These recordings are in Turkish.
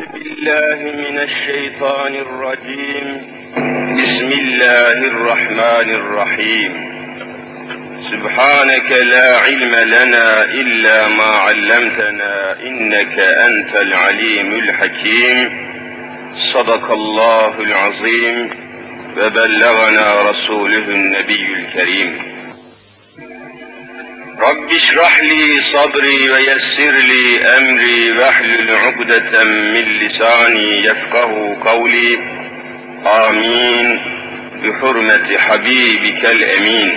بالله من الشيطان الرجيم. بسم الله الرحمن الرحيم. سبحانك لا علم لنا إلا ما علمتنا إنك أنت العليم الحكيم. صدق الله العظيم وبلغنا رسوله النبي الكريم. رب اشرح لي صدري ويسر لي أمري واحلل عقدة من لساني يفقه قولي. آمين بحرمة حبيبك الأمين.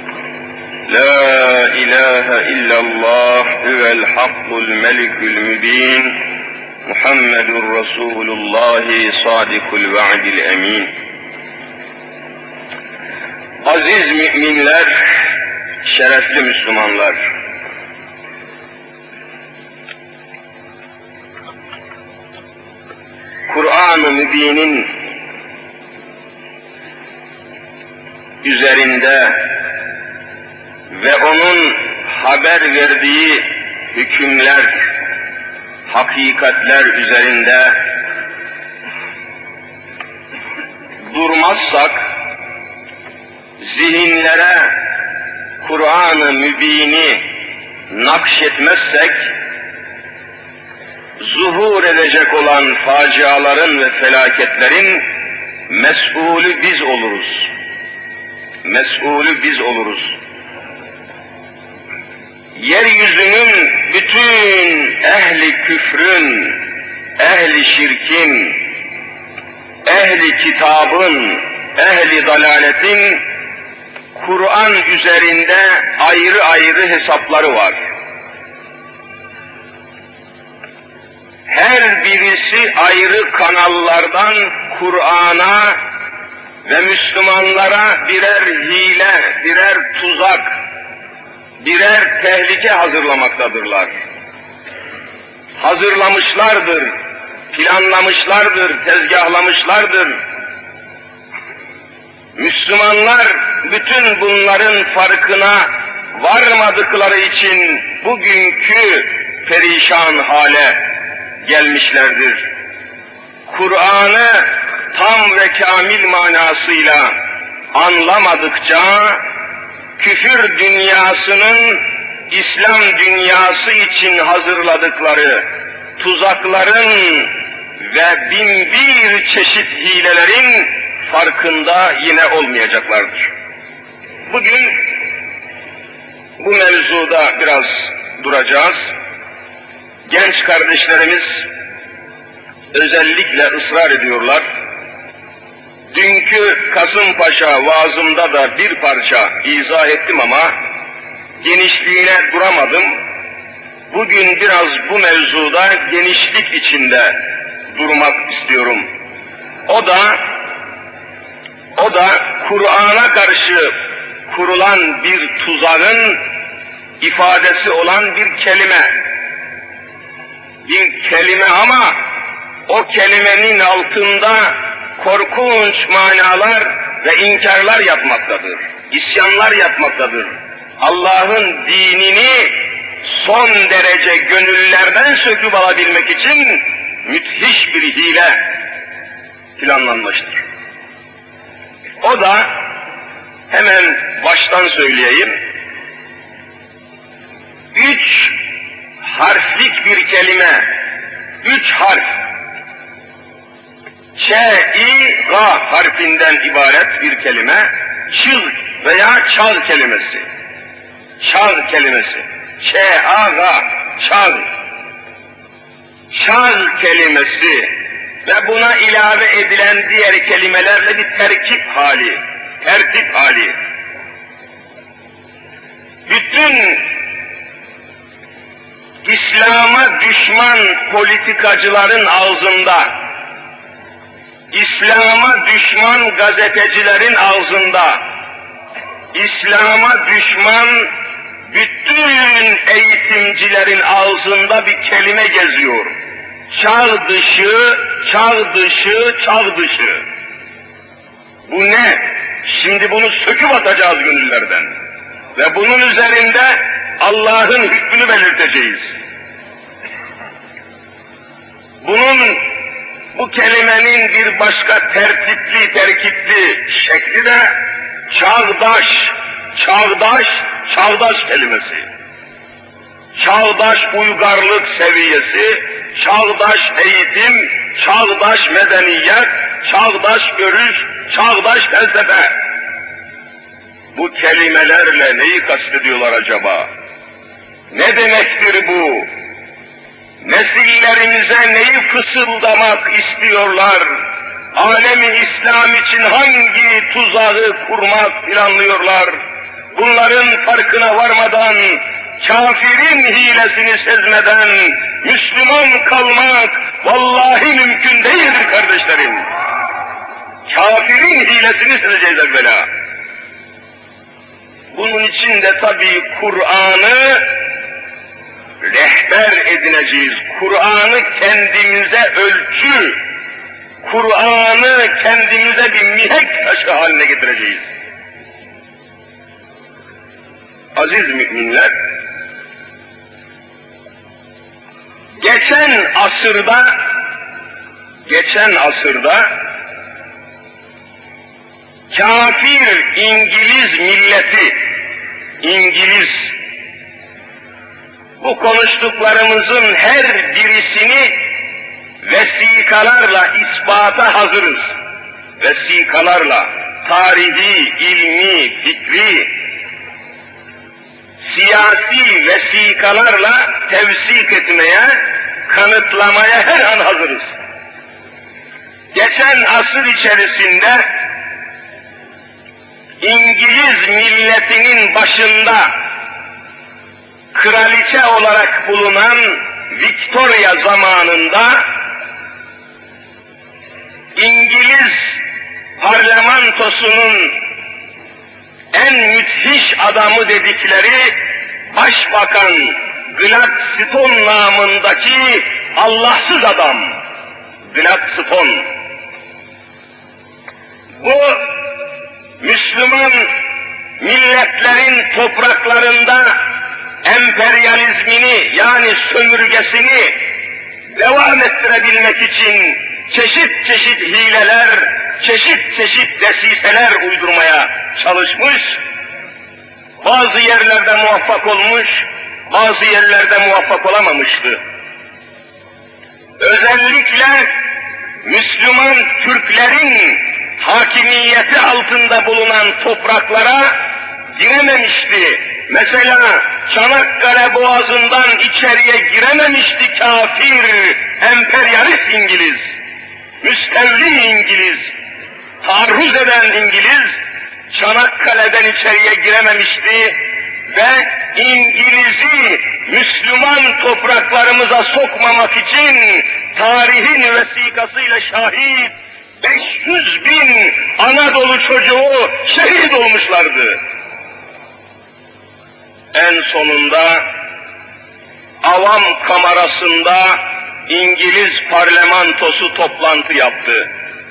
لا إله إلا الله هو الحق الملك المبين. محمد رسول الله صادق الوعد الأمين. Aziz müminler, şerefli Müslümanlar, Kur'an-ı Mübin'in üzerinde ve onun haber verdiği hükümler, hakikatler üzerinde durmazsak, zihinlere Kur'an-ı Mübin'i nakşetmezsek, zuhur edecek olan faciaların ve felaketlerin mes'ulü biz oluruz. Mes'ulü biz oluruz. Yeryüzünün bütün ehli küfrün, ehli şirkin, ehli kitabın, ehli dalaletin Kur'an üzerinde ayrı ayrı hesapları var. Her birisi ayrı kanallardan Kur'an'a ve Müslümanlara birer hile, birer tuzak, birer tehlike hazırlamaktadırlar. Hazırlamışlardır, planlamışlardır, tezgahlamışlardır. Müslümanlar bütün bunların farkına varmadıkları için bugünkü perişan hale gelmişlerdir. Kur'an'ı tam ve kamil manasıyla anlamadıkça, küfür dünyasının İslam dünyası için hazırladıkları tuzakların ve bin bir çeşit hilelerin farkında yine olmayacaklardır. Bugün bu mevzuda biraz duracağız. Genç kardeşlerimiz özellikle ısrar ediyorlar. Dünkü Kasımpaşa vaazımda da bir parça izah ettim ama genişliğine duramadım. Bugün biraz bu mevzuda genişlik içinde durmak istiyorum. O da Kur'an'a karşı kurulan bir tuzağın ifadesi olan bir kelime. Bir kelime ama o kelimenin altında korkunç manalar ve inkarlar yatmaktadır. İsyanlar yatmaktadır. Allah'ın dinini son derece gönüllerden söküp alabilmek için müthiş bir hile planlanmıştır. O da hemen baştan söyleyeyim, 3 harflik bir kelime, 3 harf, Ç-İ-Ga harfinden ibaret bir kelime, çığ veya çağ kelimesi. Çağ kelimesi, Ç-A-Ga, çağ. Çağ kelimesi ve buna ilave edilen diğer kelimelerle bir terkip hali, tertip hali. Bütün İslam'a düşman politikacıların ağzında, İslam'a düşman gazetecilerin ağzında, İslam'a düşman bütün eğitimcilerin ağzında bir kelime geziyor. Çağ dışı, çağ dışı, çağ dışı. Bu ne? Şimdi bunu söküp atacağız gönüllerden. Ve bunun üzerinde Allah'ın hükmünü belirteceğiz. Bunun Bu kelimenin bir başka terkipli şekli de çağdaş, çağdaş kelimesi. Çağdaş uygarlık seviyesi, çağdaş eğitim, çağdaş medeniyet, çağdaş görüş, çağdaş felsefe. Bu kelimelerle neyi kastediyorlar acaba? Ne demektir bu? Nesillerimize neyi fısıldamak istiyorlar? Alemi İslam için hangi tuzağı kurmak planlıyorlar? Bunların farkına varmadan, kafirin hilesini sezmeden Müslüman kalmak vallahi mümkün değildir kardeşlerim. Kafirin hilesini sezeceğiz evvela. Bunun için de tabii Kur'an'ı rehber edineceğiz. Kur'an'ı kendimize ölçü, Kur'an'ı kendimize bir mihenk taşı haline getireceğiz. Aziz müminler, geçen asırda kafir İngiliz milleti, bu konuştuklarımızın her birisini vesikalarla ispata hazırız. Vesikalarla, tarihi, ilmi, fikri, siyasi vesikalarla tevsik etmeye, kanıtlamaya her an hazırız. Geçen asır içerisinde İngiliz milletinin başında kraliçe olarak bulunan Victoria zamanında İngiliz parlamentosunun en müthiş adamı dedikleri Başbakan Gladstone namındaki Allahsız adam, Gladstone. Bu Müslüman milletlerin topraklarında emperyalizmini yani sömürgesini devam ettirebilmek için çeşit çeşit hileler, çeşit çeşit desiseler uydurmaya çalışmış, bazı yerlerde muvaffak olmuş, bazı yerlerde muvaffak olamamıştı. Özellikle Müslüman Türklerin hakimiyeti altında bulunan topraklara girememişti. Mesela Çanakkale Boğazı'ndan içeriye girememişti kafir, emperyalist İngiliz, müstevli İngiliz, taarruz eden İngiliz, Çanakkale'den içeriye girememişti ve İngiliz'i Müslüman topraklarımıza sokmamak için tarihin vesikasıyla şahit 500 bin Anadolu çocuğu şehit olmuşlardı. En sonunda avam kamerasında İngiliz parlamentosu toplantı yaptı.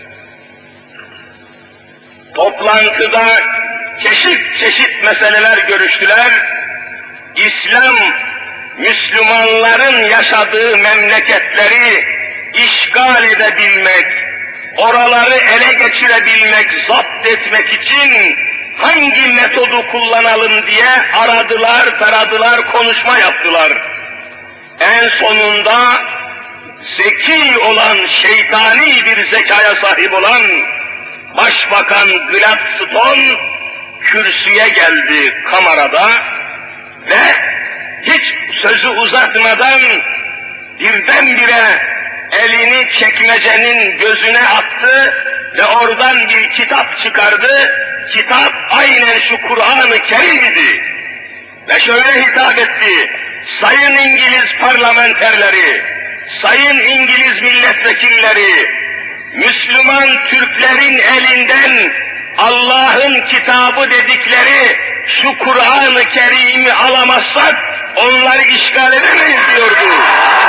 Toplantıda çeşit çeşit meseleler görüştüler. İslam, Müslümanların yaşadığı memleketleri işgal edebilmek, oraları ele geçirebilmek, zapt etmek için hangi metodu kullanalım diye aradılar, taradılar, konuşma yaptılar. En sonunda zeki olan, şeytani bir zekaya sahip olan Başbakan Gladstone kürsüye geldi kamerada ve hiç sözü uzatmadan birdenbire elini çekmecenin gözüne attı ve oradan bir kitap çıkardı. Kitap aynen şu Kur'an-ı Kerim'di. Ve şöyle hitap etti: sayın İngiliz parlamenterleri, sayın İngiliz milletvekilleri, Müslüman Türklerin elinden Allah'ın kitabı dedikleri şu Kur'an-ı Kerim'i alamazsak onları işgal edemeyiz diyordu.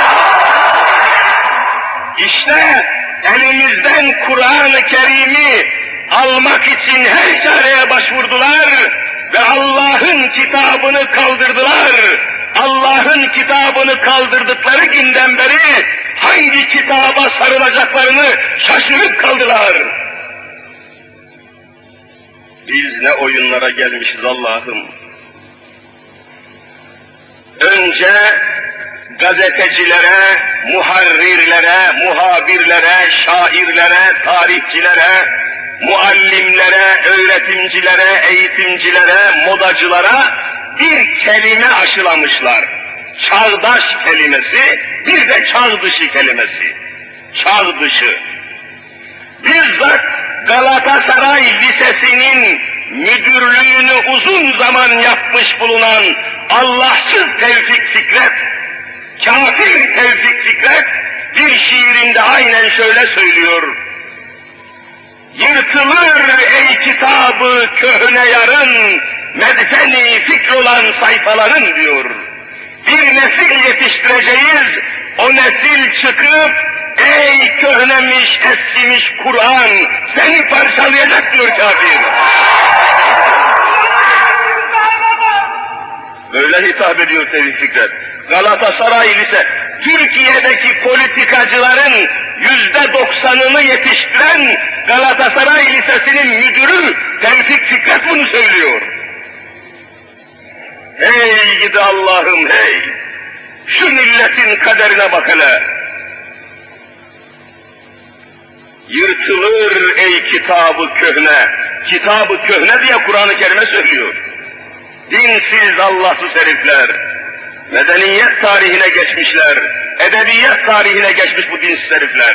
İşte elimizden Kur'an-ı Kerim'i almak için her çareye başvurdular ve Allah'ın kitabını kaldırdılar. Allah'ın kitabını kaldırdıkları günden beri hangi kitaba sarılacaklarını şaşırıp kaldılar. Biz ne oyunlara gelmişiz Allah'ım. Önce gazetecilere, muharrirlere, muhabirlere, şairlere, tarihçilere, muallimlere, öğretimcilere, eğitimcilere, modacılara bir kelime aşılamışlar. Çağdaş kelimesi, bir de çağ dışı kelimesi. Çağ dışı. Bizzat Galatasaray Lisesi'nin müdürlüğünü uzun zaman yapmış bulunan Allahsız Tevfik Fikret, kafir Tevfik Fikret bir şiirinde aynen şöyle söylüyor. Yırtılır ey kitabı köhne yarın, medfeni fikr olan sayfaların diyor. Bir nesil yetiştireceğiz, o nesil çıkıp, ey köhnemiş, eskimiş Kur'an, seni parçalayacak diyor kafir. Böyle hitap ediyor Tevfik Fikret. Galatasaray Lise, Türkiye'deki politikacıların %90'ını yetiştiren Galatasaray Lisesi'nin müdürü Tevfik Fikret bunu söylüyor. Hey gidi Allah'ım hey! Şu milletin kaderine bak hele! Yırtılır ey kitabı köhne! Kitabı köhne diye Kur'an-ı Kerim'e söylüyor. Dinsiz, Allahsız herifler, medeniyet tarihine geçmişler, edebiyat tarihine geçmiş bu dinsiz herifler.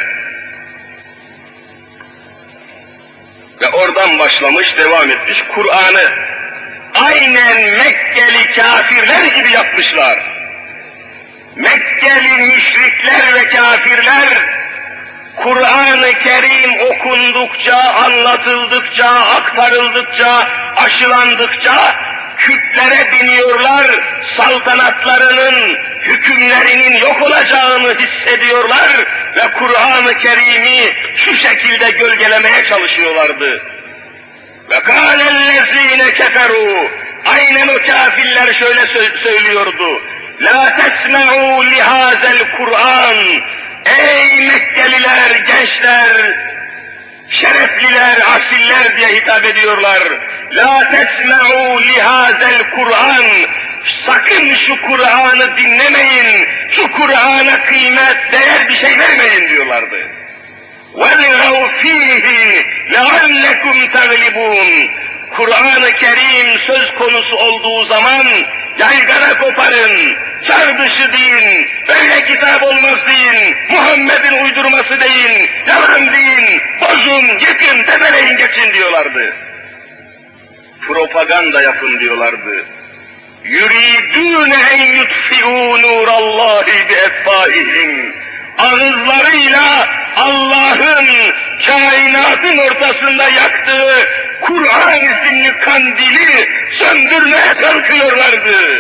Ve oradan başlamış, devam etmiş, Kur'an'ı aynen Mekkeli kafirler gibi yapmışlar. Mekkeli müşrikler ve kafirler, Kur'an-ı Kerim okundukça, anlatıldıkça, aktarıldıkça, aşılandıkça, küplere biniyorlar, saltanatlarının, hükümlerinin yok olacağını hissediyorlar ve Kur'an-ı Kerim'i şu şekilde gölgelemeye çalışıyorlardı. Ve kâlellezîne keferû, aynen o kafirler şöyle söylüyordu, lâ tesme'û lihâzel Kur'an, ey Mekkeliler, gençler, şerefliler, asiller diye hitap ediyorlar. La tesme'u lihazel Kur'an. Sakın şu Kur'an'ı dinlemeyin. Şu Kur'an'a kıymet, değer bir şey vermeyin diyorlardı. وَلْغَوْ ف۪يهِ لَعَلَّكُمْ تَغْلِبُونَ. Kur'an-ı Kerim söz konusu olduğu zaman yaygara koparın, çağ dışı deyin, böyle kitap olmaz deyin, Muhammed'in uydurması deyin, yalan deyin, bozun, yıkın, tepeleyin geçin diyorlardı. Propaganda yapın diyorlardı. يُرِيدُونَ اَنْ يُطْفِئُوا نُورَ اللّٰهِ بِاَفْوَاهِهِمْ. Ağızlarıyla Allah'ın kainatın ortasında yaktığı Kur'an isimli kandili söndürmeye kalkıyorlardı.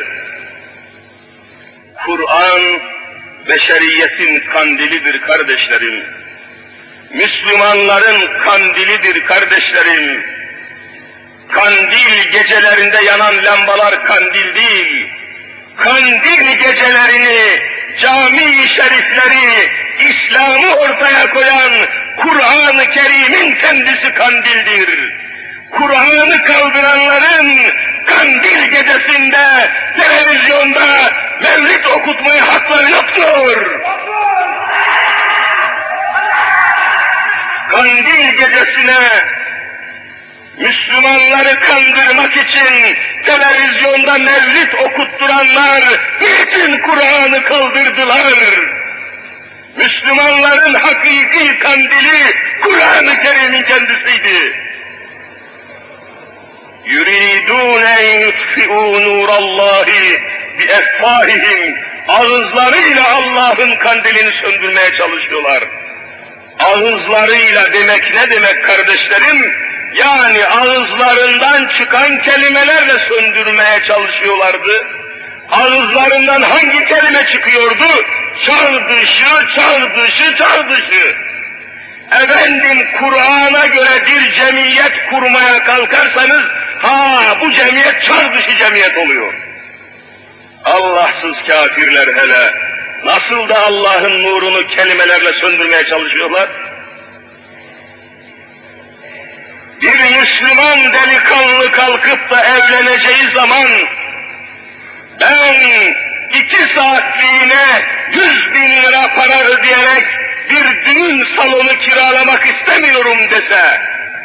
Kur'an beşeriyetin kandilidir kardeşlerim. Müslümanların kandilidir kardeşlerim. Kandil gecelerinde yanan lambalar kandil değil. Kandil gecelerini, cami-i şerifleri, İslam'ı ortaya koyan Kur'an-ı Kerim'in kendisi kandildir. Kur'an'ı kaldıranların kandil gecesinde, televizyonda mevlid okutmaya hakları yoktur. Kandil gecesine Müslümanları kandırmak için televizyonda mevlid okutturanlar niçin Kur'an'ı kaldırdılar? Müslümanların hakiki kandili Kur'an-ı Kerim'in kendisiydi. يُرِيدُونَ اَنْ يُطْفِئُوا نُورَ اللّٰهِ بِاَفْوَاهِهِمْ. Ağızlarıyla Allah'ın kandilini söndürmeye çalışıyorlar. Ağızlarıyla demek ne demek kardeşlerim? Yani ağızlarından çıkan kelimelerle söndürmeye çalışıyorlardı. Ağızlarından hangi kelime çıkıyordu? Çağ dışı, çağ dışı, çağ dışı. Efendim Kur'an'a göre bir cemiyet kurmaya kalkarsanız, bu cemiyet çağ dışı cemiyet oluyor. Allahsız kafirler hele, nasıl da Allah'ın nurunu kelimelerle söndürmeye çalışıyorlar? Bir Müslüman delikanlı kalkıp da evleneceği zaman, ben 2 saatliğine 100.000 lira para ödeyerek bir düğün salonu kiralamak istemiyorum dese,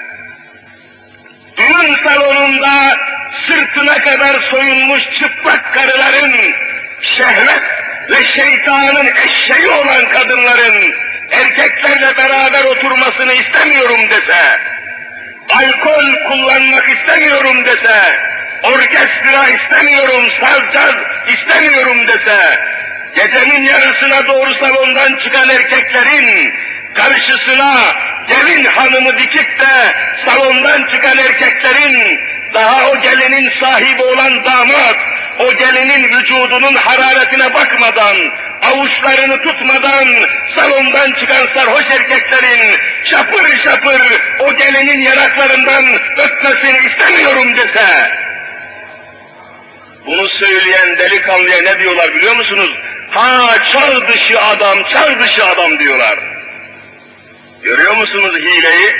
düğün salonunda sırtına kadar soyunmuş çıplak karıların, şehvet ve şeytanın eşeği olan kadınların erkeklerle beraber oturmasını istemiyorum dese, alkol kullanmak istemiyorum dese, orkestra istemiyorum, saz istemiyorum dese, gecenin yarısına doğru salondan çıkan erkeklerin karşısına gelin hanımı dikip de salondan çıkan erkeklerin daha o gelinin sahibi olan damat, o gelinin vücudunun hararetine bakmadan, avuçlarını tutmadan salondan çıkan sarhoş erkeklerin şapır şapır o gelinin yanaklarından öpmesini istemiyorum dese, bunu söyleyen delikanlıya ne diyorlar biliyor musunuz? Ha, çağ dışı adam, çağ dışı adam diyorlar. Görüyor musunuz hileyi?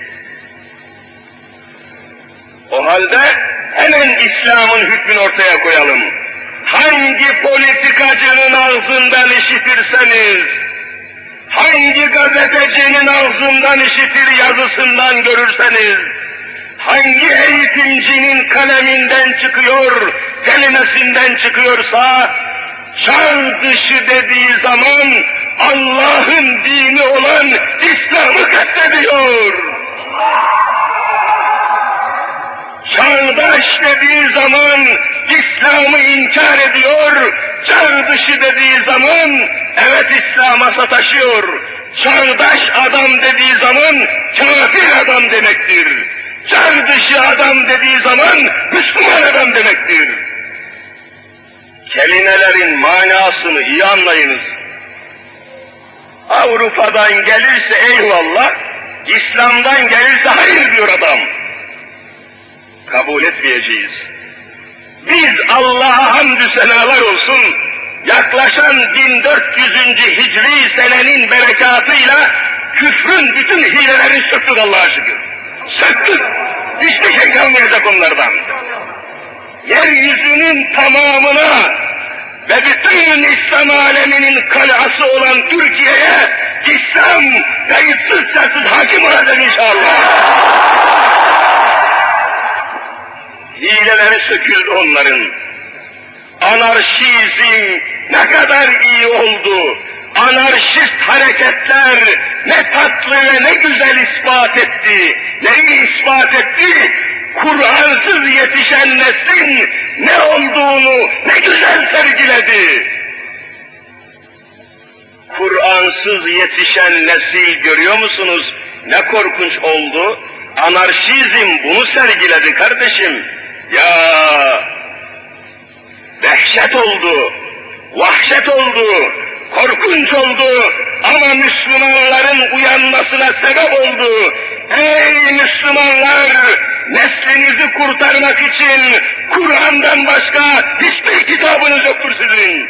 O halde hemen İslam'ın hükmünü ortaya koyalım. Hangi politikacının ağzından işitirseniz, hangi gazetecinin ağzından işitir, yazısından görürseniz, hangi eğitimcinin kaleminden çıkıyor, kelimesinden çıkıyorsa, çağ dışı dediği zaman Allah'ın dini olan İslam'ı kastediyor. Çağdaş dediği zaman İslam'ı inkar ediyor, çağ dışı dediği zaman evet İslam'a sataşıyor. Çağdaş adam dediği zaman kafir adam demektir. Çağ dışı adam dediği zaman Müslüman adam demektir. Kelimelerin manasını iyi anlayınız. Avrupa'dan gelirse eyvallah, İslam'dan gelirse hayır diyor adam. Kabul etmeyeceğiz. Biz Allah'a hamdü senalar olsun, yaklaşan 1400. Hicri senenin berekatıyla küfrün bütün hilelerini söktük Allah'a şükür. Söktük. Hiçbir şey kalmayacak onlardan. Yeryüzünün tamamına ve bütün İslam aleminin kalası olan Türkiye'ye İslam kayıtsız şartsız hakim olacak inşallah. Hileleri söküldü onların. Anarşizm ne kadar iyi oldu. Anarşist hareketler ne tatlı ve ne güzel ispat etti. Neyi ispat etti? Kur'ansız yetişen neslin ne olduğunu ne güzel sergiledi. Kur'ansız yetişen nesil görüyor musunuz? Ne korkunç oldu. Anarşizm bunu sergiledi kardeşim. Ya dehşet oldu, vahşet oldu, korkunç oldu ama Müslümanların uyanmasına sebep oldu. Ey Müslümanlar! Neslinizi kurtarmak için Kur'an'dan başka hiçbir kitabınız yoktur sizin.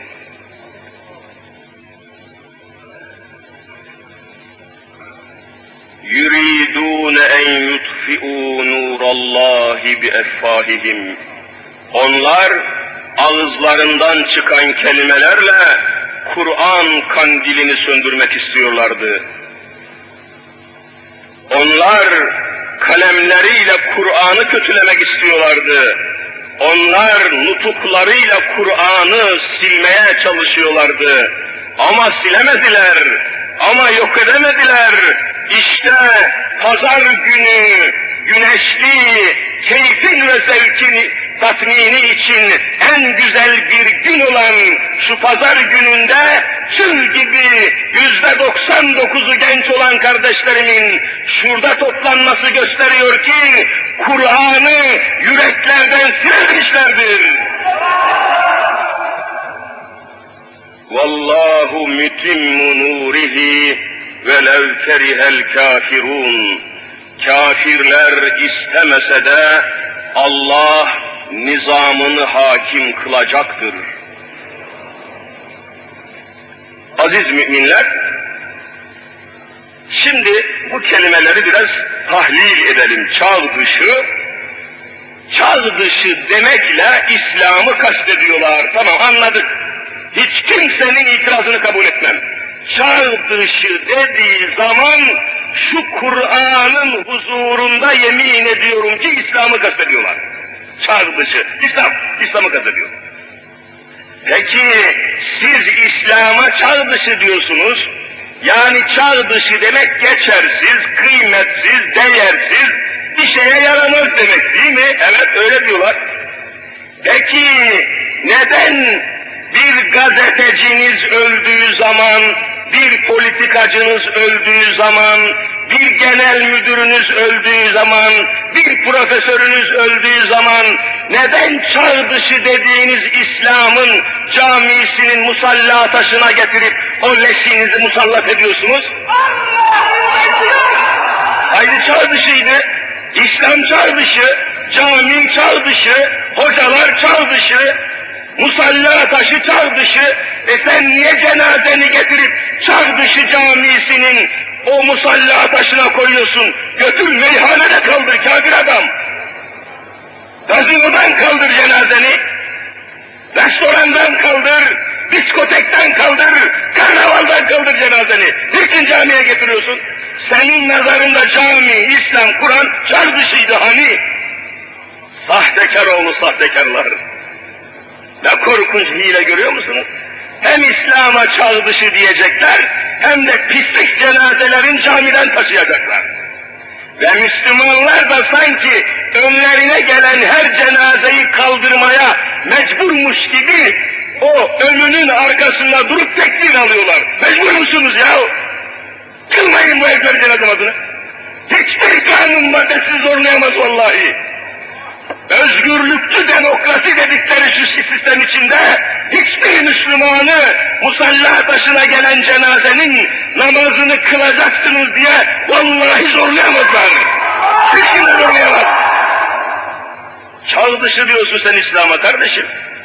يُرِيدُونَ اَنْ يُطْفِئُوا نُورَ اللّٰهِ بِاَفْوَاهِهِمْ. Onlar ağızlarından çıkan kelimelerle Kur'an kandilini söndürmek istiyorlardı. Onlar kalemleriyle Kur'an'ı kötülemek istiyorlardı. Onlar nutuklarıyla Kur'an'ı silmeye çalışıyorlardı. Ama silemediler, ama yok edemediler. İşte pazar günü güneşli, keyfin ve zevkin tatmini için en güzel bir gün olan şu pazar gününde tül gibi %99'u genç olan kardeşlerimin şurada toplanması gösteriyor ki Kur'an'ı yüreklerden silemişlerdir. Vallahu mutimmu nurihi velev kerihel kafirun. Kafirler istemese de Allah nizamını hakim kılacaktır. Aziz müminler, şimdi bu kelimeleri biraz tahlil edelim. Çağ dışı demekle İslam'ı kastediyorlar. Tamam, anladık. Hiç kimsenin itirazını kabul etmem. Çağ dışı dediği zaman şu Kur'an'ın huzurunda yemin ediyorum ki İslam'ı kastediyorlar. Çağ dışı, İslam'ı kastediyor. Peki siz İslam'a çağ dışı diyorsunuz. Yani çağ dışı demek geçersiz, kıymetsiz, değersiz, bir şeye yaramaz demek değil mi? Evet, öyle diyorlar. Peki neden bir gazeteciniz öldüğü zaman, bir politikacınız öldüğü zaman, bir genel müdürünüz öldüğü zaman, bir profesörünüz öldüğü zaman neden çağ dışı dediğiniz İslam'ın camisinin musalla taşına getirip o leşinizi musallat ediyorsunuz? Aynı çağ dışıydı. İslam çağ dışı, cami çağ dışı, hocalar çağ dışı, musalla taşı çağ dışı. Sen niye cenazeni getirip çağ dışı camisinin o musalla taşına koyuyorsun? Götür meyhanede kaldır kafir adam. Gazinodan kaldır cenazeni. Restorandan kaldır, diskotekten kaldır, karnavaldan kaldır cenazeni. Niçin camiye getiriyorsun? Senin nazarında cami, İslam, Kur'an çağ dışıydı hani? Sahtekar oğlu sahtekarlar. Ne korkunç hile görüyor musunuz? Hem İslam'a çağ dışı diyecekler, hem de pislik cenazelerin camiden taşıyacaklar. Ve Müslümanlar da sanki önlerine gelen her cenazeyi kaldırmaya mecburmuş gibi o ölünün arkasında durup tekbir alıyorlar. Mecbur musunuz ya? Kılmayın bu herifler cenaze namazını. Hiçbir kanun maddesi zorlayamaz vallahi. Özgürlükçü demokrasi dedikleri şu sistem içinde hiçbir Müslümanı musalla taşına gelen cenazenin namazını kılacaksınız diye vallahi zorlayamazlar. Hiç kimse zorlayamaz. Çağ dışı diyorsun sen İslam'a kardeşim.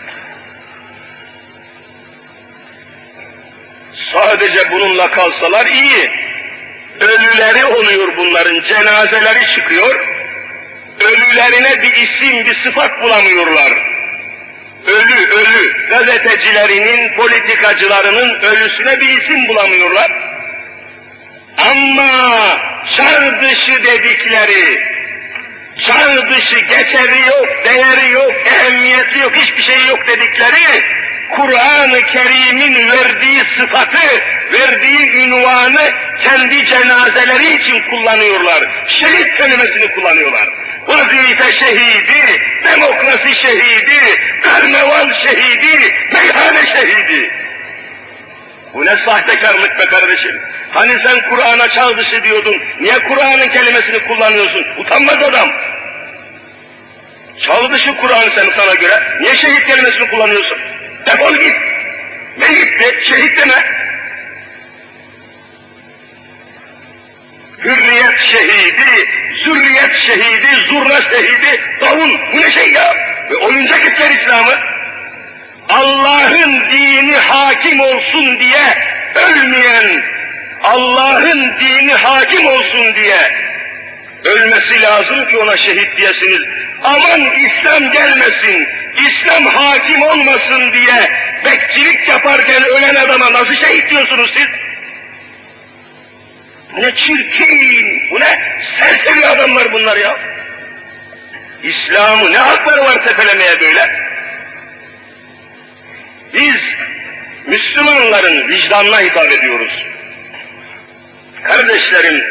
Sadece bununla kalsalar iyi. Ölüleri oluyor bunların, cenazeleri çıkıyor. Ölülerine bir isim, bir sıfat bulamıyorlar. Ölü, gazetecilerinin, politikacılarının ölüsüne bir isim bulamıyorlar. Ama çağ dışı dedikleri, çağ dışı geçeri yok, değeri yok, ehemmiyeti yok, hiçbir şey yok dedikleri, Kur'an-ı Kerim'in verdiği sıfatı, verdiği ünvanı kendi cenazeleri için kullanıyorlar. Şehit kelimesini kullanıyorlar. Vazife şehidi, demokrasi şehidi, karnaval şehidi, meyhane şehidi. Bu ne sahtekarlık be kardeşim? Hani sen Kur'an'a çağ dışı diyordun, niye Kur'an'ın kelimesini kullanıyorsun? Utanmaz adam. Çağ dışı Kur'an sana göre, niye şehit kelimesini kullanıyorsun? Defol git. Ne gitti? Şehit deme. Hürriyet şehidi, zürriyet şehidi, zurna şehidi, davul. Bu ne şey ya? Oyuncak ettiler İslam'ı. Allah'ın dini hakim olsun diye ölmeyen, Allah'ın dini hakim olsun diye ölmesi lazım ki ona şehit diyesiniz. Aman İslam gelmesin, İslam hakim olmasın diye bekçilik yaparken ölen adama nasıl şehit diyorsunuz siz? Bu ne çirkin, bu ne serseri adamlar bunlar ya. İslam'ı ne hakları var tepelemeye böyle? Biz Müslümanların vicdanına hitap ediyoruz. Kardeşlerim,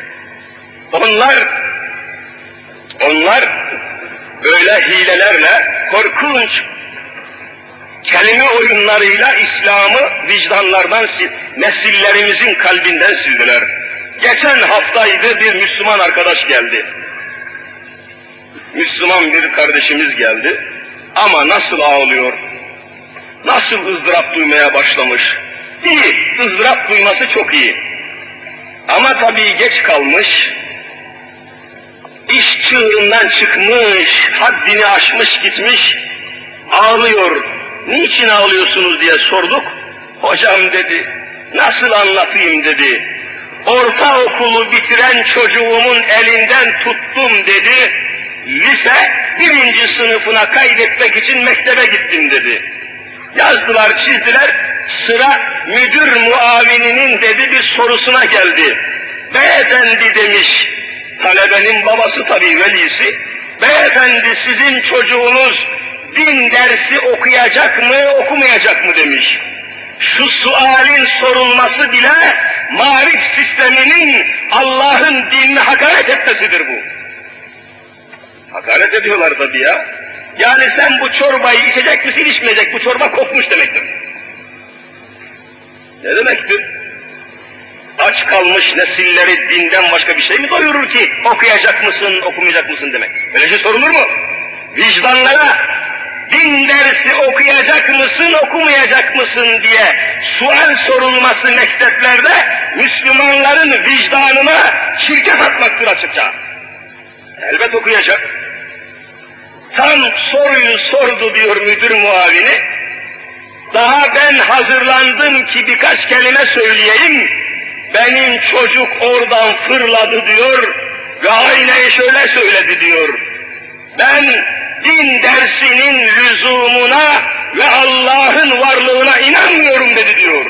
onlar böyle hilelerle, korkunç kelime oyunlarıyla İslam'ı vicdanlardan, nesillerimizin kalbinden sildiler. Geçen haftaydı bir Müslüman arkadaş geldi. Müslüman bir kardeşimiz geldi. Ama nasıl ağlıyor, nasıl ızdırap duymaya başlamış. İyi, ızdırap duyması çok iyi. Ama tabii geç kalmış, iş çığırından çıkmış, haddini aşmış gitmiş, ağlıyor. Niçin ağlıyorsunuz diye sorduk. Hocam dedi, Nasıl anlatayım dedi. Ortaokulu bitiren çocuğumun elinden tuttum dedi. Lise 1. sınıfına kaydetmek için mektebe gittim dedi. Yazdılar, çizdiler, sıra müdür muavininin dedi bir sorusuna geldi. Beyefendi demiş, talebenin babası tabii velisi, beyefendi sizin çocuğunuz din dersi okuyacak mı, okumayacak mı demiş. Şu sualin sorulması bile marif sisteminin Allah'ın dinini hakaret etmesidir bu. Hakaret ediyorlar tabii ya. Yani sen bu çorbayı içecek misin, içmeyecek, bu çorba kokmuş demektir. Ne demektir? Aç kalmış nesilleri dinden başka bir şey mi doyurur ki okuyacak mısın, okumayacak mısın demek? Böyle şey sorulur mu? Vicdanlara din dersi okuyacak mısın, okumayacak mısın diye sual sorulması mekteplerde Müslümanların vicdanına çirkef atmaktır açıkça. Elbet okuyacak. Tam soruyu sordu diyor müdür muavini. Daha ben hazırlandım ki birkaç kelime söyleyeyim. Benim çocuk oradan fırladı diyor ve aynen şöyle söyledi diyor. Ben din dersinin lüzumuna ve Allah'ın varlığına inanmıyorum dedi diyor.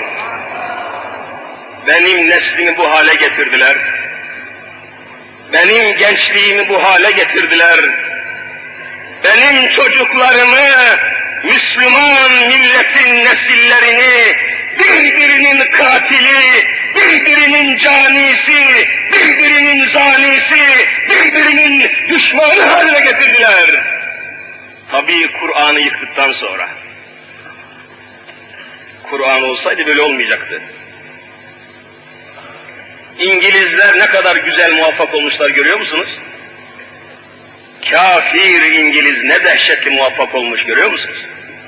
Benim neslimi bu hale getirdiler. Benim gençliğimi bu hale getirdiler. Benim çocuklarımı, Müslüman milletin nesillerini birbirinin katili, birbirinin canisi, birbirinin zanisi, birbirinin düşmanı haline getirdiler. Tabii Kur'an'ı yıktıktan sonra. Kur'an olsaydı böyle olmayacaktı. İngilizler ne kadar güzel muvaffak olmuşlar görüyor musunuz? Kafir İngiliz ne dehşetli muvaffak olmuş görüyor musunuz?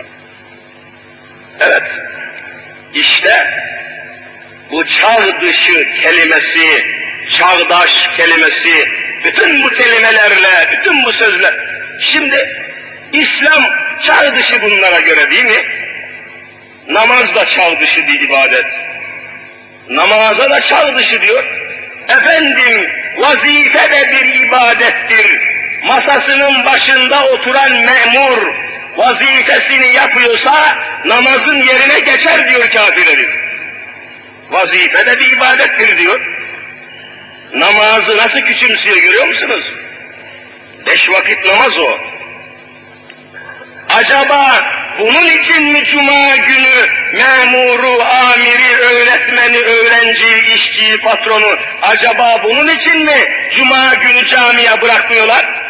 Evet, işte bu çağ dışı kelimesi, çağdaş kelimesi, bütün bu kelimelerle, bütün bu sözler, şimdi İslam çağ dışı bunlara göre değil mi? Namaz da çağ dışı bir ibadet. Namaza da çağ dışı diyor. Efendim, vazife de bir ibadettir. Masasının başında oturan memur vazifesini yapıyorsa namazın yerine geçer diyor kafirlerin. Vazife de bir ibadettir diyor. Namazı nasıl küçümsüyor görüyor musunuz? 5 vakit namaz o. Acaba bunun için mi cuma günü memuru, amiri, öğretmeni, öğrenciyi, işçiyi, patronu, acaba bunun için mi cuma günü camiye bırakmıyorlar?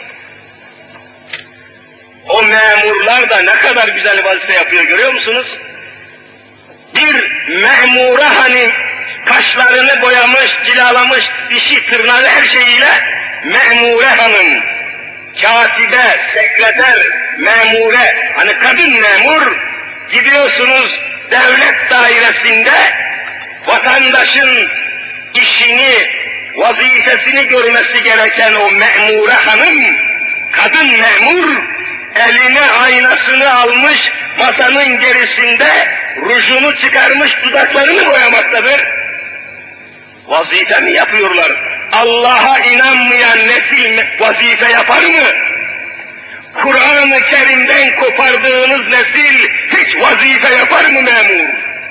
O memurlar da ne kadar güzel vazife yapıyor görüyor musunuz? Bir memura hani kaşlarını boyamış, cilalamış, dişi, tırnağı her şeyiyle memure hanım, katibe, sekreter, memure, hani kadın memur, gidiyorsunuz devlet dairesinde vatandaşın işini, vazifesini görmesi gereken o memure hanım, kadın memur, eline aynasını almış, masanın gerisinde rujunu çıkarmış, dudaklarını boyamaktadır. Vazife mi yapıyorlar? Allah'a inanmayan nesil vazife yapar mı? Kur'an-ı Kerim'den kopardığınız nesil hiç vazife yapar mı memur?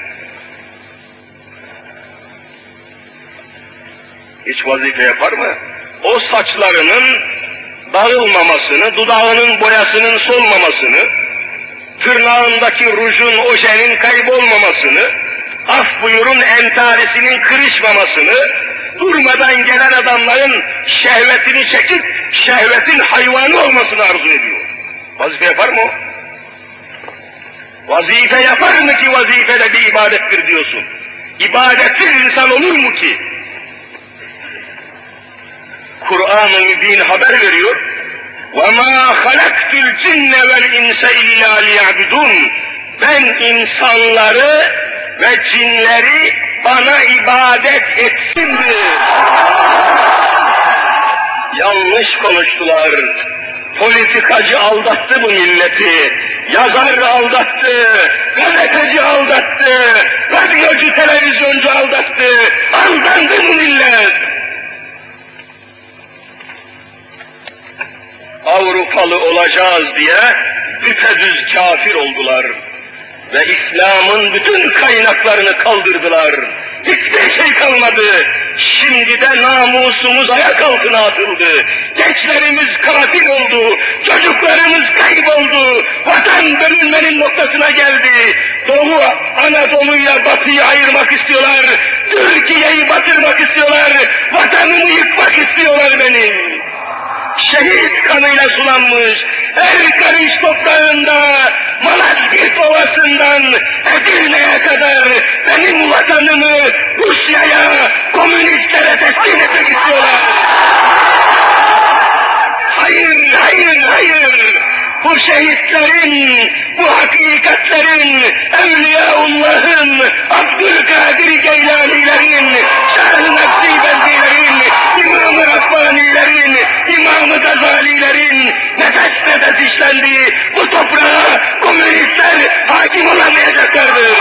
Hiç vazife yapar mı? O saçlarının dağılmamasını, dudağının boyasının solmamasını, tırnağındaki rujun, ojenin kaybolmamasını, af buyurun entarisinin kırışmamasını, durmadan gelen adamların şehvetini çekip şehvetin hayvanı olmasını arzu ediyor. Vazife yapar mı o? Vazife yapar mı ki vazife de bir ibadettir diyorsun? İbadetsiz insan olur mu ki? Kur'an-ı Mübin haber veriyor. وَمَا خَلَقْتُ الْجِنَّ وَالْاِنْسَ اِلَّا لِيَعْبُدُونَ Ben insanları ve cinleri bana ibadet etsin diye. Yanlış konuştular. Politikacı aldattı bu milleti. yazar aldattı, gazeteci aldattı, radyocu, televizyoncu aldattı, aldandı bu millet. Avrupalı olacağız diye düpedüz kafir oldular ve İslam'ın bütün kaynaklarını kaldırdılar. Hiçbir şey kalmadı. Şimdi de namusumuz ayak altına atıldı. Gençlerimiz katil oldu, çocuklarımız kayboldu. Vatan bölünmenin noktasına geldi. Doğu Anadolu'yla Batı'yı ayırmak istiyorlar. Türkiye'yi batırmak istiyorlar. Vatanımı yıkmak istiyorlar benim. Şehit kanıyla sulanmış, her karış toprağında, Malazgirt Ovası'ndan Edirne'ye kadar benim vatanımı Rusya'ya, komünistlere teslim etmek istiyorlar. Hayır, hayır, hayır! Bu şehitlerin, bu hakikatlerin, Evliyaullah'ın, Abdülkadir Geylanilerin, Şah-ı Nakşibendilerin, İmam-ı Rabbanilerin, İmam-ı Gazalilerin nefes nefes işlendiği bu toprağa komünistler hakim olamayacaklardır.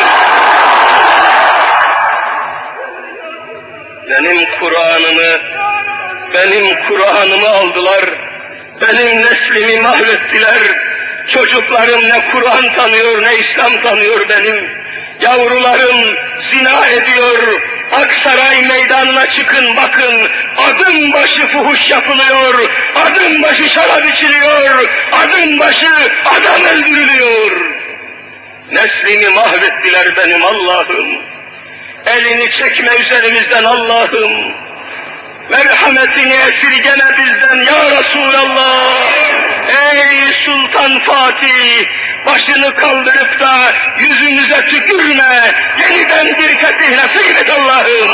Benim Kur'an'ımı aldılar, benim neslimi mahvettiler. Çocuklarım ne Kur'an tanıyor, ne İslam tanıyor benim. Yavrularım zina ediyor. Aksaray meydanına çıkın bakın, adım başı fuhuş yapılıyor, adım başı şarap içiliyor, adım başı adam öldürülüyor. Neslimi mahvettiler benim Allah'ım. Elini çekme üzerimizden Allah'ım. Merhametini esirgeme bizden ya Resulallah. Ey Sultan Fatih, başını kaldırıp da yüzümüze tükürme, yeniden bir fetih nasip et Allah'ım.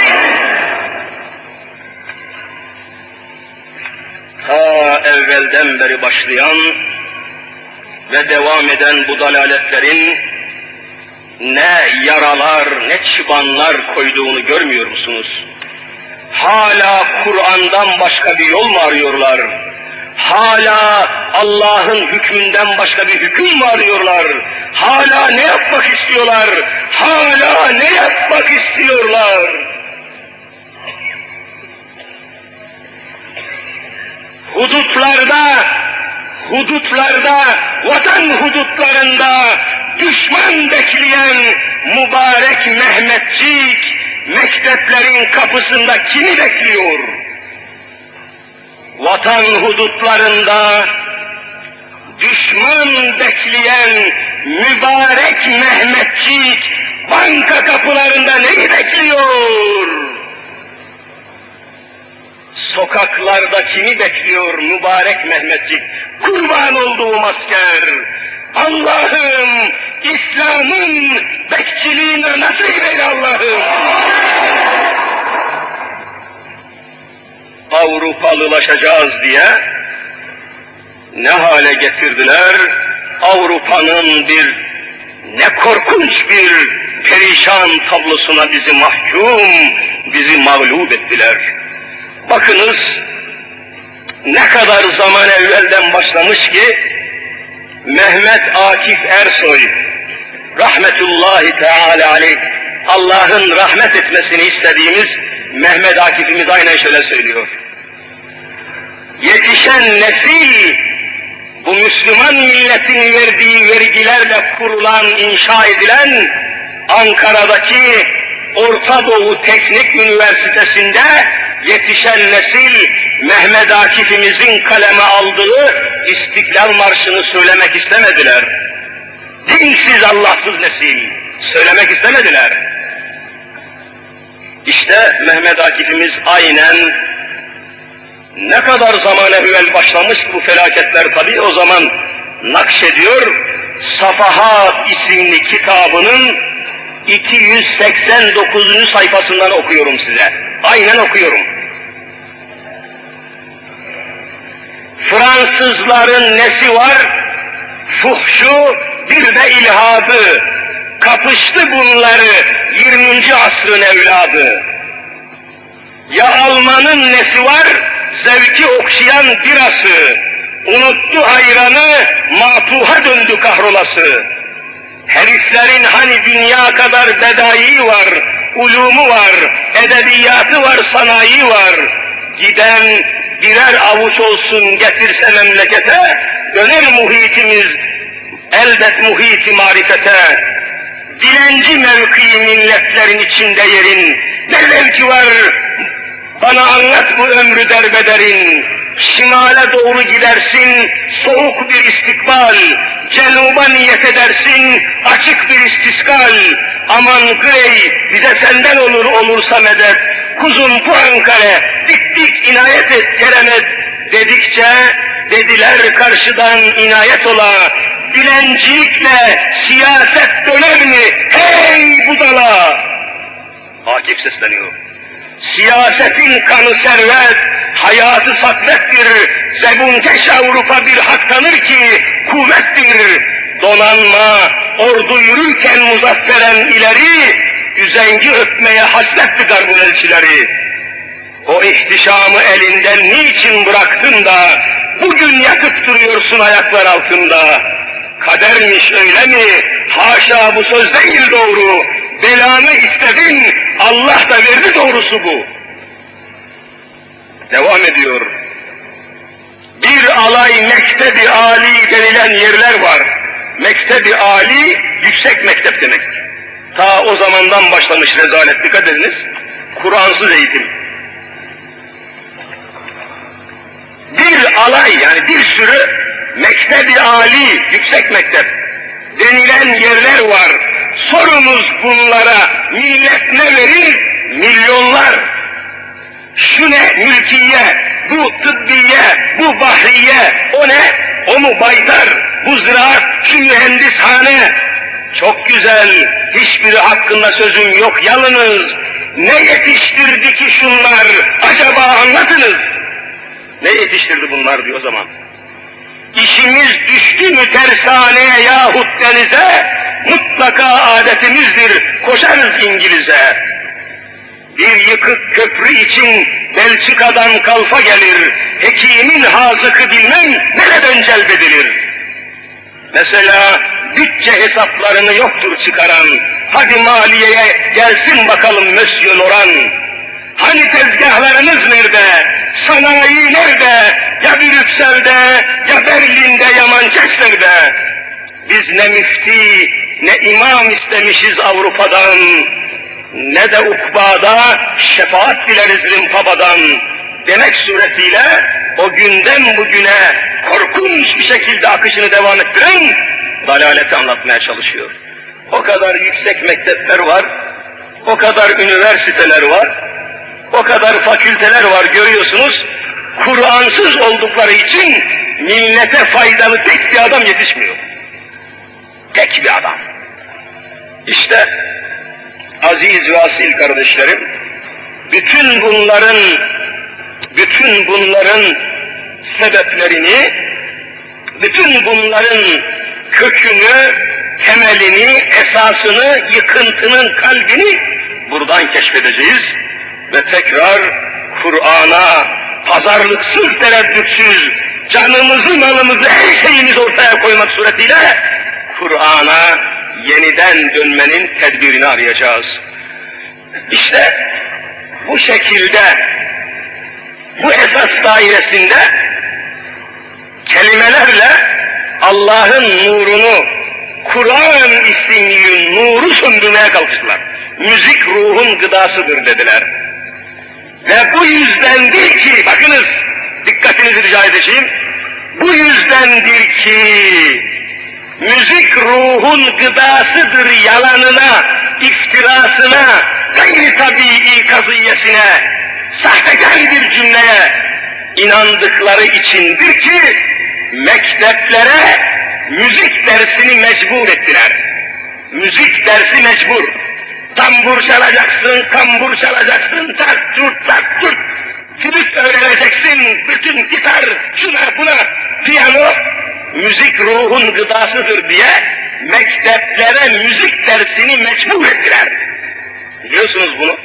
Ta evvelden beri başlayan ve devam eden bu dalaletlerin ne yaralar, ne çıbanlar koyduğunu görmüyor musunuz? Hala Kur'an'dan başka bir yol mu arıyorlar? Hala Allah'ın hükmünden başka bir hüküm mü arıyorlar? Hala ne yapmak istiyorlar? Hala ne yapmak istiyorlar? Hudutlarda, vatan hudutlarında düşman bekleyen mübarek Mehmetçik, mekteplerin kapısında kimi bekliyor? Vatan hudutlarında düşman bekleyen mübarek Mehmetçik, banka kapılarında neyi bekliyor? Sokaklarda kimi bekliyor mübarek Mehmetçik? Kurban olduğum asker! Allah'ım İslam'ın bekçiliğine nasip eyle Allah'ım! Avrupalılaşacağız diye ne hale getirdiler? Avrupa'nın ne korkunç bir perişan tablosuna bizi mahkum, bizi mağlup ettiler. Bakınız, ne kadar zaman evvelden başlamış ki, Mehmet Akif Ersoy, rahmetullahi teala aleyh, Allah'ın rahmet etmesini istediğimiz Mehmet Akif'imiz aynen şöyle söylüyor. Yetişen nesil, bu Müslüman milletin verdiği vergilerle kurulan, inşa edilen Ankara'daki Orta Doğu Teknik Üniversitesi'nde yetişen nesil, Mehmet Akif'imizin kaleme aldığı İstiklal Marşı'nı söylemek istemediler. Dinsiz, Allahsız nesil, söylemek istemediler. İşte Mehmet Akif'imiz aynen ne kadar zaman evvel başlamış bu felaketler tabii o zaman nakşediyor. Safahat isimli kitabının 289. sayfasından okuyorum size. Aynen okuyorum. Fransızların nesi var? Fuhşu, bir de ilhadı. Kapıştı bunları 20. asrın evladı. Ya Almanın nesi var? Zevki okşayan birası. Unuttu ayranı, mapuha döndü kahrolası. Heriflerin hani dünya kadar bedai var, ulumu var, edebiyatı var, sanayi var. Giden birer avuç olsun getirse memlekete, döner muhitimiz elbet muhiti marifete. Dilenci mevkii milletlerin içinde yerin, ne zevki var bana anlat bu ömrü derbederin. Şimale doğru gidersin, soğuk bir istikbal, cenuba niyet edersin, açık bir istiskal. Aman grey, bize senden olur olursa medet, kuzum bu Ankara, dik dik inayet et, kerem et, dedikçe, dediler karşıdan inayet ola, dilencilikle siyaset döner mi, hey budala! Akif sesleniyor. Siyasetin kanı servet, hayatı satvettir. Zebunkeş Avrupa bir hak tanır ki kuvvettir. Donanma, ordu yürürken muzafferen ileri, üzengi öpmeye hasretti garbun elçileri. O ihtişamı elinden niçin bıraktın da, bugün yatıp duruyorsun ayaklar altında? Kadermiş öyle mi? Haşa bu söz değil doğru. Belanı istedin, Allah da verdi doğrusu bu. Devam ediyor. Bir alay mektebi âli denilen yerler var. Mektebi âli, yüksek mektep demek. Ta o zamandan başlamış rezalet, dikkat ediniz. Kur'ansız eğitim. Bir alay, yani bir sürü mektebi âli, yüksek mektep denilen yerler var. Sorunuz bunlara, millet ne verir? Milyonlar. Şu ne? Mülkiye, bu tıbbiye, bu bahriye, o ne? O mu baydar, bu ziraat, şu mühendishane. Çok güzel, hiçbiri hakkında sözüm yok yalnız. Ne yetiştirdi ki şunlar, acaba anlatınız. Ne yetiştirdi bunlar diyor o zaman. İşimiz düştü mü tersaneye yahut denize, mutlaka adetimizdir, koşarız İngiliz'e. Bir yıkık köprü için Belçika'dan kalfa gelir, hekimin hazıkı bilmem nereden celbedilir. Mesela bütçe hesaplarını yoktur çıkaran, hadi maliyeye gelsin bakalım Monsieur Laurent. Hani tezgahlarınız nerede, sanayi nerede, ya Brüksel'de, ya Berlin'de, ya Manchester'de. Biz ne müfti, ne imam istemişiz Avrupa'dan, ne de ukbada şefaat dileriz Rimpaba'dan demek suretiyle o günden bugüne korkunç bir şekilde akışını devam ettiren dalaleti anlatmaya çalışıyor. O kadar yüksek mektepler var, o kadar üniversiteler var, o kadar fakülteler var görüyorsunuz, Kur'ansız oldukları için millete faydalı tek bir adam yetişmiyor. Tek bir adam. İşte aziz ve asil kardeşlerim, bütün bunların sebeplerini, bütün bunların kökünü, temelini, esasını, yıkıntının kalbini buradan keşfedeceğiz ve tekrar Kur'an'a pazarlıksız, tereddütsüz, canımızı, malımızı, her şeyimizi ortaya koymak suretiyle Kur'an'a yeniden dönmenin tedbirini arayacağız. İşte bu şekilde, bu esas dairesinde kelimelerle Allah'ın nurunu, Kur'an isimli nuru söndürmeye kalkıştılar. Müzik ruhun gıdasıdır dediler. Ve bu yüzdendir ki, bakınız, dikkatinizi rica edeceğim, bu yüzdendir ki, müzik ruhun gıdasıdır yalanına, iftirasına, gayri tabii kazıyesine, sahtekar bir cümleye inandıkları içindir ki, mekteplere müzik dersini mecbur ettiler. Müzik dersi mecbur. Tambur çalacaksın, kambur çalacaksın, çart çurt, çart çurt. Flüt öğreneceksin, bütün gitar, şuna buna, piyano, müzik ruhun gıdasıdır diye mekteplere müzik dersini mecbur ettiler. Biliyorsunuz bunu.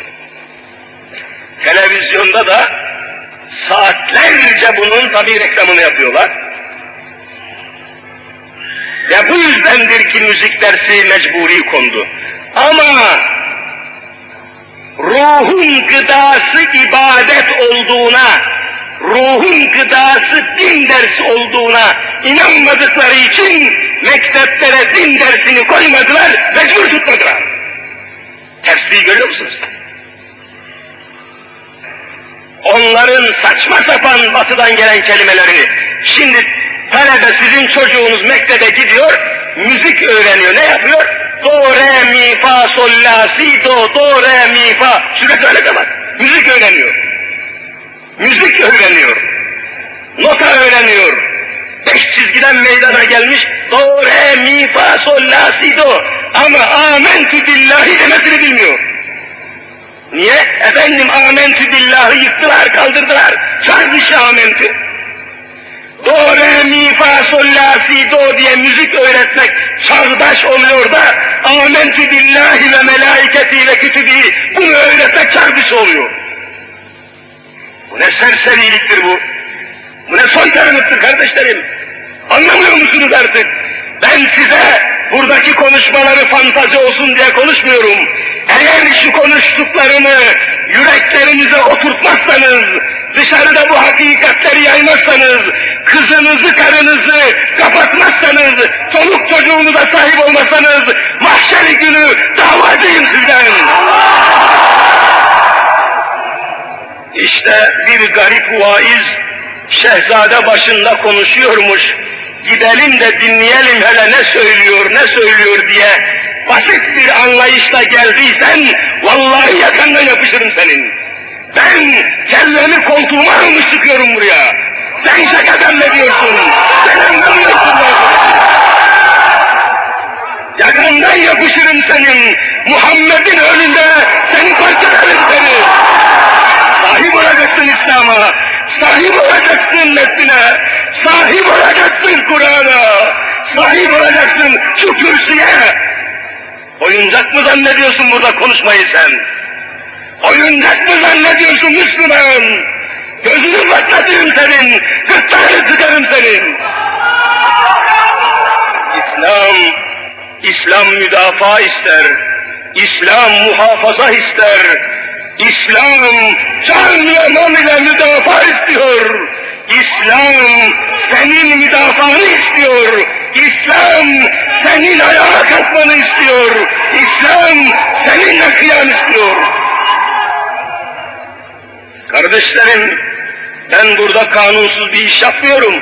Televizyonda da saatlerce bunun tabii reklamını yapıyorlar. Ve bu yüzdendir ki müzik dersi mecburi kondu. Ama ruhun gıdası ibadet olduğuna, ruhun gıdası din dersi olduğuna inanmadıkları için mekteplere din dersini koymadılar, mecbur tutmadılar. Tersliği görüyor musunuz? Onların saçma sapan batıdan gelen kelimelerini, şimdi talebe sizin çocuğunuz mektebe gidiyor, müzik öğreniyor, ne yapıyor? Do, re, mi, fa, sol, la, si, do, do, re, mi, fa, sürekli öyle de var. Müzik öğreniyor. Müzik öğreniyor. Nota öğreniyor. 5 çizgiden meydana gelmiş, do, re, mi, fa, sol, la, si, do. Ama amentü billahi demesini bilmiyor. Niye? Efendim amentü billahı yıktılar, kaldırdılar. Çar dışı amentü. Do, re, mi, fa, sol, la, si, do diye müzik öğretmek çağdaş oluyor da amentü billahi ve melaiketi ve kütübi bunu öğretmek çar dışı oluyor. Bu ne serseriliktir bu? Bu ne soytarılıktır kardeşlerim? Anlamıyor musunuz artık? Ben size buradaki konuşmaları fantazi olsun diye konuşmuyorum. Eğer şu konuştuklarımı yüreklerinize oturtmazsanız, dışarıda bu hakikatleri yaymazsanız, kızınızı, karınızı kapatmazsanız, çoluk çocuğunuza sahip olmazsanız, mahşeri günü davacıyım sizden. İşte bir garip vaiz, şehzade başında konuşuyormuş, gidelim de dinleyelim hele ne söylüyor diye basit bir anlayışla geldiysen, vallahi yakandan yapışırım senin. Ben kellemi koltuğuma almış sıkıyorum buraya. Sen şaka zannediyorsun, sen anlamıyorsun ben. Yakandan yapışırım senin, Muhammed'in önünde seni parçalarım seni. Sahip olacaksın İslam'a, sahip olacaksın metnine, sahip olacaksın Kur'an'a, sahip olacaksın şu kürsüye. Oyuncak mı zannediyorsun burada konuşmayı sen? Oyuncak mı zannediyorsun Müslüman? Gözünü patlatırım senin, gırtlağını sıkarım senin. İslam müdafaa ister, İslam muhafaza ister, İslam can ve mal ile müdafaa istiyor. İslam senin müdafaanı istiyor. İslam senin ayağa kalkmanı istiyor. İslam seninle kıyam istiyor. Kardeşlerim, ben burada kanunsuz bir iş yapmıyorum.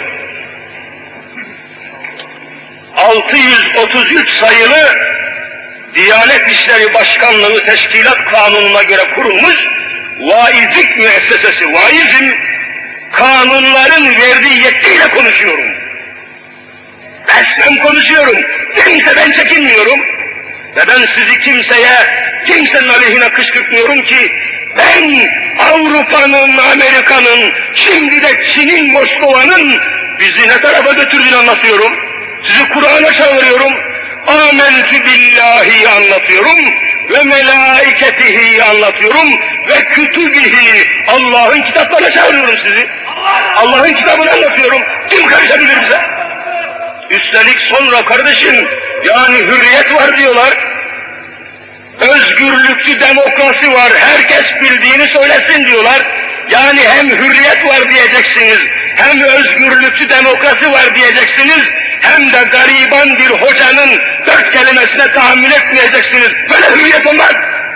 633 sayılı Diyanet İşleri Başkanlığı Teşkilat Kanunu'na göre kurulmuş vaizlik müessesesi, vaizm, kanunların verdiği yetkiyle konuşuyorum. Resmen konuşuyorum. Kimse ben çekinmiyorum. Ve ben sizi kimsenin aleyhine kışkırtmıyorum ki, ben Avrupa'nın, Amerika'nın, şimdi de Çin'in, Moskova'nın bizi ne tarafa götürdüğünü anlatıyorum. Sizi Kur'an'a çağırıyorum. Âmentü billahi anlatıyorum ve melaiketihi anlatıyorum ve kütübihi, Allah'ın kitaplarına çağırıyorum sizi. Allah'ın kitabını anlatıyorum. Kim karışabilir bize? Üstelik sonra kardeşim, yani hürriyet var diyorlar. Özgürlükçü demokrasi var, herkes bildiğini söylesin diyorlar. Yani hem hürriyet var diyeceksiniz, hem özgürlükçü demokrasi var diyeceksiniz, hem de gariban bir hocanın 4 kelimesine tahammül etmeyeceksiniz. Böyle hürriyet olmaz.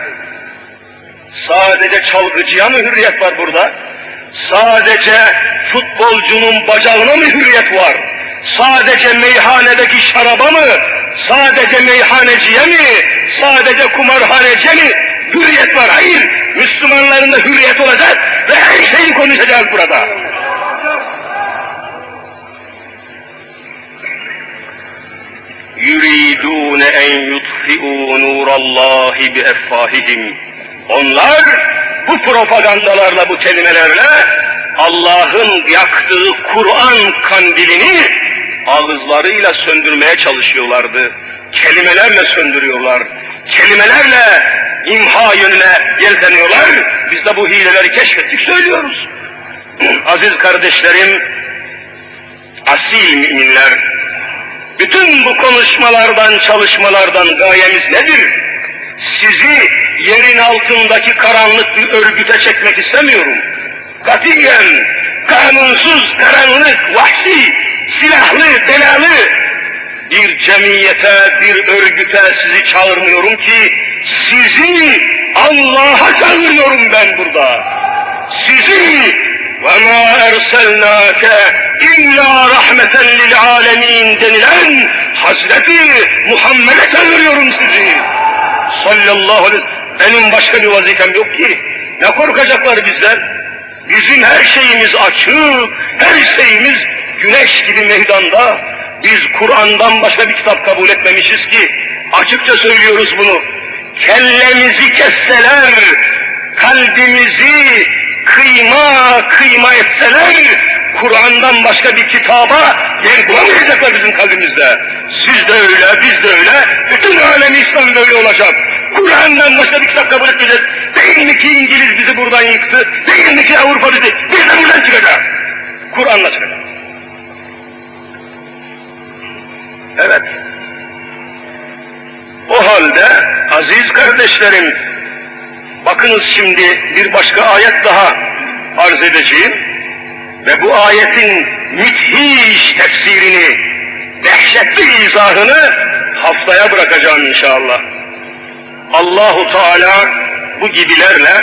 Sadece çalgıcıya mı hürriyet var burada? Sadece futbolcunun bacağına mı hürriyet var? Sadece meyhanedeki şaraba mı? Sadece meyhaneciye mi? Sadece kumarhaneciye mi hürriyet var? Hayır, Müslümanların da hürriyet olacak ve her şeyi konuşacağız burada. يُرِيدُونَ اَنْ يُطْفِئُوا نُورَ اللّٰهِ بِاَفْوَاهِهِمْ. Onlar bu propagandalarla, bu kelimelerle Allah'ın yaktığı Kur'an kandilini ağızlarıyla söndürmeye çalışıyorlardı. Kelimelerle söndürüyorlar. Kelimelerle imha yönüne yelteniyorlar. Biz de bu hileleri keşfettik, söylüyoruz. Aziz kardeşlerim, asil müminler, Bütün bu konuşmalardan, çalışmalardan gayemiz nedir? Sizi yerin altındaki karanlık bir örgüte çekmek istemiyorum. Katiyen, kanunsuz, karanlık, vahşi, silahlı, belalı bir cemiyete, bir örgüte sizi çağırmıyorum ki, sizi Allah'a çağırıyorum ben burada. Sizi وَمَا اَرْسَلْنَاكَ اِلَّا رَحْمَةً لِلْعَالَمِينَ denilen Hazreti Muhammed'e çağırıyorum sizi. Sallallahu aleyhi ve sellem. Benim başka bir vazifem yok ki. Ne korkacaklar bizden? Bizim her şeyimiz açık, her şeyimiz güneş gibi meydanda. Biz Kur'an'dan başka bir kitap kabul etmemişiz ki, açıkça söylüyoruz bunu. Kellemizi kesseler, kalbimizi kıyma kıyma etseler, Kur'an'dan başka bir kitaba yer bulamayacaklar bizim kalbimizde. Siz de öyle, biz de öyle, bütün alem İslam böyle olacak. Kur'an'dan başka bir kitap kabul etmeyeceğiz. Değil mi ki İngiliz bizi buradan yıktı, değil mi ki Avrupa bizi, biz de buradan çıkacağız. Kur'an'la çıkacağız. Evet. O halde aziz kardeşlerim, bakınız şimdi bir başka ayet daha arz edeceğim ve bu ayetin müthiş tefsirini, dehşetli izahını haftaya bırakacağım inşallah. Allahu Teala bu gibilerle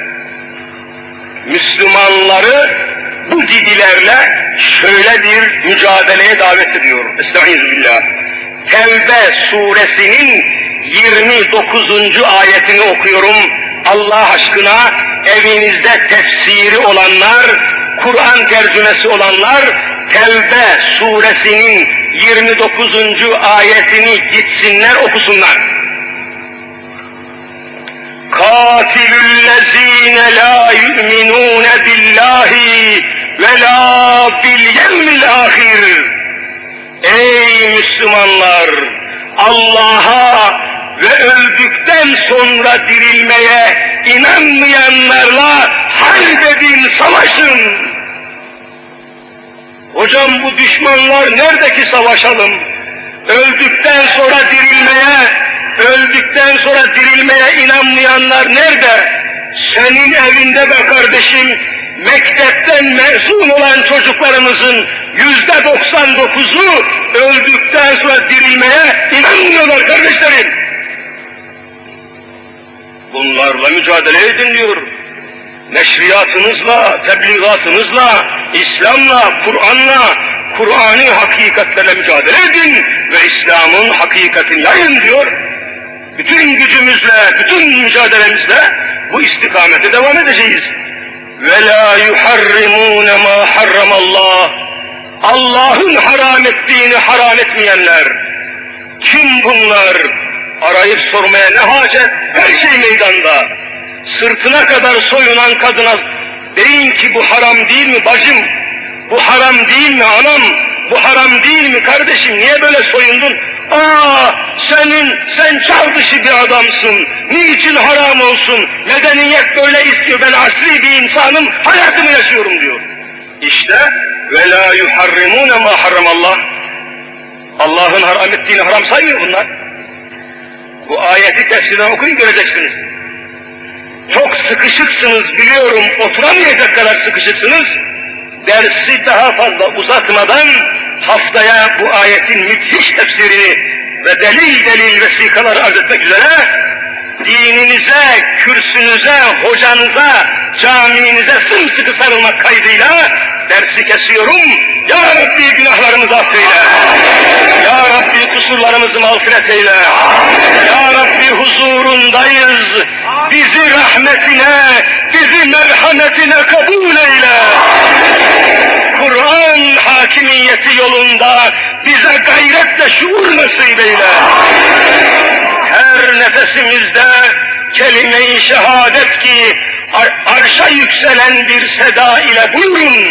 Müslümanları bu gibilerle şöyle bir mücadeleye davet ediyor. Estağfirullah. Tevbe suresinin 29. ayetini okuyorum. Allah aşkına evinizde tefsiri olanlar, Kur'an tercümesi olanlar, Tevbe suresinin 29. ayetini gitsinler okusunlar. Katilüllezine la yu'minune billahi ve la bil yevmil ahir. Ey Müslümanlar! Allah'a ve öldükten sonra dirilmeye inanmayanlarla harp edin, savaşın! Hocam bu düşmanlar nerede ki savaşalım? Öldükten sonra dirilmeye inanmayanlar nerede? Senin evinde be kardeşim, mektepten mezun olan çocuklarımızın %99'u öldükten sonra dirilmeye inanmıyorlar kardeşlerim. Bunlarla mücadele edin diyor. Neşriyatınızla, tebliğatınızla, İslam'la, Kur'an'la, Kur'an'ı hakikatlerle mücadele edin ve İslam'ın hakikatini yayın diyor. Bütün gücümüzle, bütün mücadelemizle bu istikamete devam edeceğiz. وَلَا يُحَرِّمُونَ مَا حَرَّمَ اللّٰهِ Allah'ın haram ettiğini haram etmeyenler. Kim bunlar? Arayıp sormaya ne hacet? Her şey meydanda. Sırtına kadar soyunan kadına deyin ki bu haram değil mi bacım? Bu haram değil mi anam? Bu haram değil mi kardeşim? Niye böyle soyundun? Sen çağ dışı bir adamsın. Niçin haram olsun? Medeniyet böyle istiyor. Ben asri bir insanım. Hayatımı yaşıyorum diyor. İşte ve la yuharrimune ma harramallah. Allah'ın haram ettiğini haram saymıyor bunlar. Bu ayeti tefsirden okuyun göreceksiniz. Çok sıkışıksınız biliyorum. Oturamayacak kadar sıkışıksınız. Dersi daha fazla uzatmadan haftaya bu ayetin müthiş tefsirini ve delil vesikaları arz etmek üzere dininize, kürsünüze, hocanıza, caminize sımsıkı sarılmak kaydıyla dersi kesiyorum. Ya Rabbi günahlarımızı affeyle. Ya Rabbi kusurlarımızı mağfiret eyle. Ya Rabbi huzurundayız. Bizi rahmetine, bizi merhametine kabul eyle. Kur'an hakimiyeti yolunda bize gayretle şuur nasip eyle. Her nefesimizde kelime-i şehadet ki arşa yükselen bir seda ile buyurun.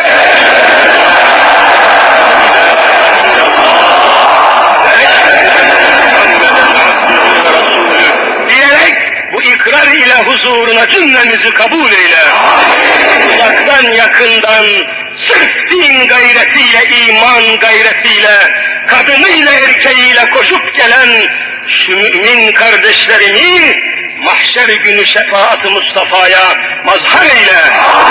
Diyerek bu ikrar ile huzuruna cümlemizi kabul eyle. Uzaktan yakından sırf din gayretiyle, iman gayretiyle, kadınıyla erkeğiyle koşup gelen şu mümin kardeşlerimi mahşer günü şefaat-ı Mustafa'ya mazhar eyle.